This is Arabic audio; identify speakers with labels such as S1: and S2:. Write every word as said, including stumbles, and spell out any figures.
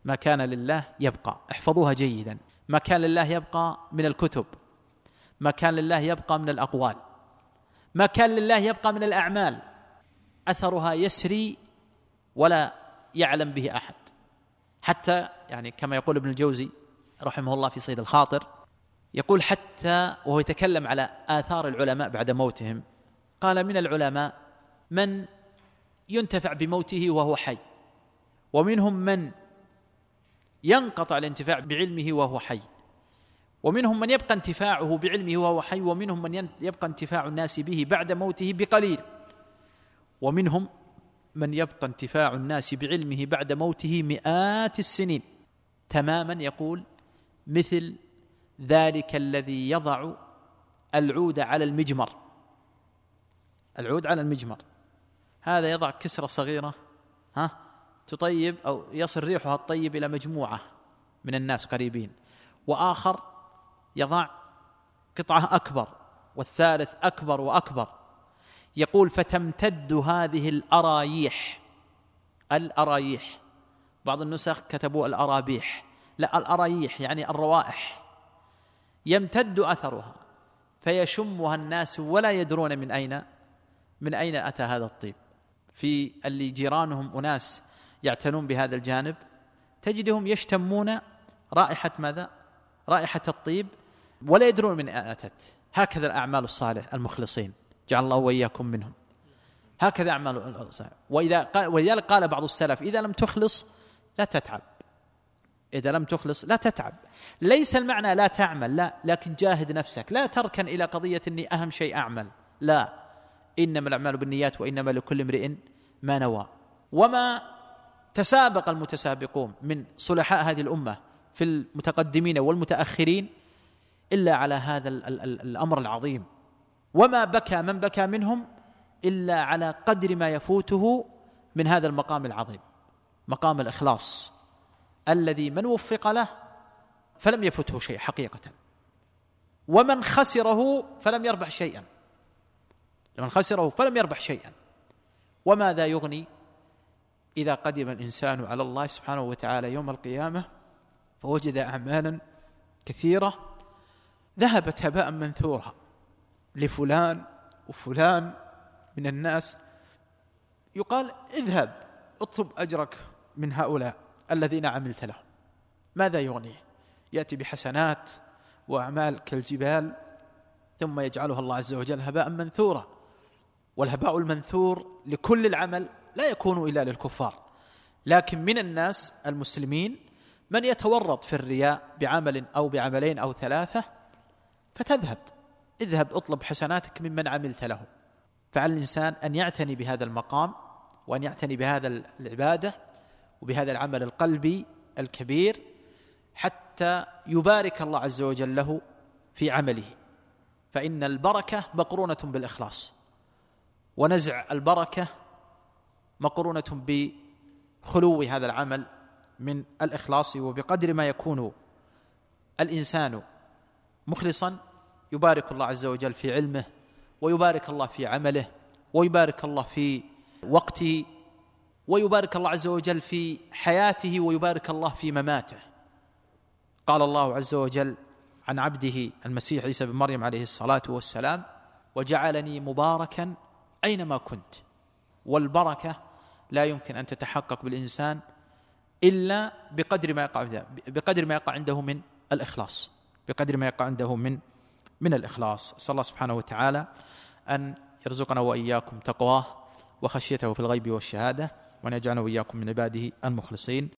S1: ما كان لله يبقى، احفظوها جيدا. ما كان لله يبقى من الكتب، ما كان لله يبقى من الأقوال، ما كان لله يبقى من الأعمال، أثرها يسري ولا يعلم به أحد. حتى يعني كما يقول ابن الجوزي رحمه الله في صيد الخاطر، يقول حتى وهو يتكلم على آثار العلماء بعد موتهم، قال: من العلماء من ينتفع بموته وهو حي، ومنهم من ينقطع الانتفاع بعلمه وهو حي، ومنهم من يبقى انتفاعه بعلمه وهو حي، ومنهم من يبقى انتفاع الناس به بعد موته بقليل، ومنهم من يبقى انتفاع الناس بعلمه بعد موته مئات السنين تماما. يقول: مثل ذلك الذي يضع العود على المجمر، العود على المجمر، هذا يضع كسرة صغيرة ها تطيب أو يصل ريحها الطيب إلى مجموعة من الناس قريبين، وآخر يضع قطعة أكبر، والثالث أكبر وأكبر. يقول: فتمتد هذه الأرايح، الأرايح، بعض النسخ كتبوا الأرابيح، لا، الأرايح يعني الروائح، يمتد أثرها فيشمها الناس ولا يدرون من أين من أين أتى هذا الطيب. في اللي جيرانهم أناس يعتنون بهذا الجانب تجدهم يشتمون رائحة ماذا؟ رائحة الطيب ولا يدرون من أين أتت. هكذا الأعمال الصالح المخلصين، جعل الله وإياكم منهم. هكذا أعمال الصالح. وإذا قال ولذلك قال بعض السلف: إذا لم تخلص لا تتعب، إذا لم تخلص لا تتعب. ليس المعنى لا تعمل، لا، لكن جاهد نفسك، لا تركن إلى قضية أني أهم شيء أعمل، لا، إنما الأعمال بالنيات وإنما لكل امرئ ما نوى. وما تسابق المتسابقون من صلحاء هذه الأمة في المتقدمين والمتأخرين إلا على هذا الأمر العظيم، وما بكى من بكى منهم إلا على قدر ما يفوته من هذا المقام العظيم، مقام الإخلاص الذي من وفق له فلم يفته شيء حقيقة، ومن خسره فلم يربح شيئا، من خسره فلم يربح شيئا. وماذا يغني إذا قدم الإنسان على الله سبحانه وتعالى يوم القيامة فوجد أعمالا كثيرة ذهبت هباء منثورا لفلان وفلان من الناس، يقال: اذهب اطلب أجرك من هؤلاء الذين عملت لهم. ماذا يغنيه؟ يأتي بحسنات وأعمال كالجبال ثم يجعلها الله عز وجل هباء منثورا. والهباء المنثور لكل العمل لا يكون إلا للكفار، لكن من الناس المسلمين من يتورط في الرياء بعمل أو بعملين أو ثلاثة فتذهب. اذهب اطلب حسناتك ممن عملت له. فعلى الإنسان أن يعتني بهذا المقام، وأن يعتني بهذا العبادة وبهذا العمل القلبي الكبير، حتى يبارك الله عز وجل له في عمله. فإن البركة مقرونة بالإخلاص، ونزع البركة مقرونة بخلو هذا العمل من الإخلاص. وبقدر ما يكون الإنسان مخلصا يبارك الله عز وجل في علمه، ويبارك الله في عمله، ويبارك الله في وقته، ويبارك الله عز وجل في حياته، ويبارك الله في مماته. قال الله عز وجل عن عبده المسيح عيسى بن مريم عليه الصلاة والسلام: وجعلني مباركا أينما كنت. والبركة لا يمكن أن تتحقق بالإنسان إلا بقدر ما يقع بقدر ما يقع عنده من الإخلاص، بقدر ما يقع عنده من من الإخلاص. أسأل الله سبحانه وتعالى أن يرزقنا وإياكم تقواه وخشيته في الغيب والشهادة، وأن يجعلنا وإياكم من عباده المخلصين.